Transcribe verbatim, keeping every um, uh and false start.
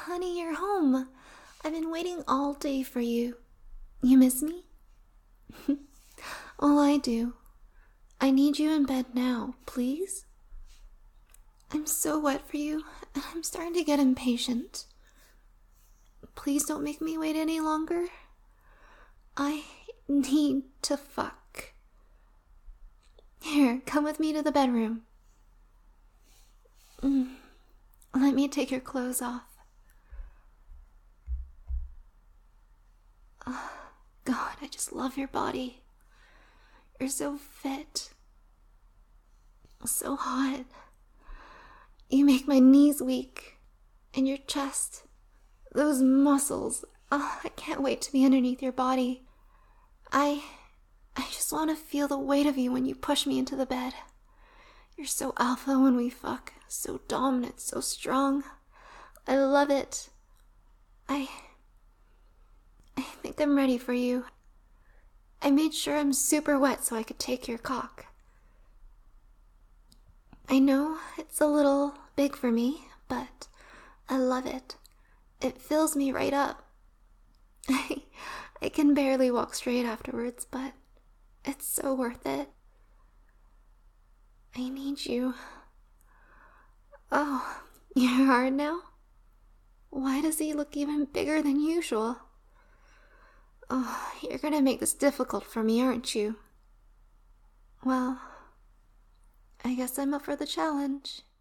Honey, you're home. I've been waiting all day for you. You miss me? Well, I do. I need you in bed now, please. I'm so wet for you, and I'm starting to get impatient. Please don't make me wait any longer. I need to fuck. Here, come with me to the bedroom. Mm. Let me take your clothes off. Oh, God, I just love your body. You're so fit. So hot. You make my knees weak. And your chest. Those muscles. Oh, I can't wait to be underneath your body. I... I just want to feel the weight of you when you push me into the bed. You're so alpha when we fuck. So dominant, so strong. I love it. I... I think I'm ready for you. I made sure I'm super wet so I could take your cock. I know it's a little big for me, but I love it. It fills me right up. I, I can barely walk straight afterwards, but it's so worth it. I need you. Oh, you're hard now? Why does he look even bigger than usual? Oh, you're gonna make this difficult for me, aren't you? Well, I guess I'm up for the challenge.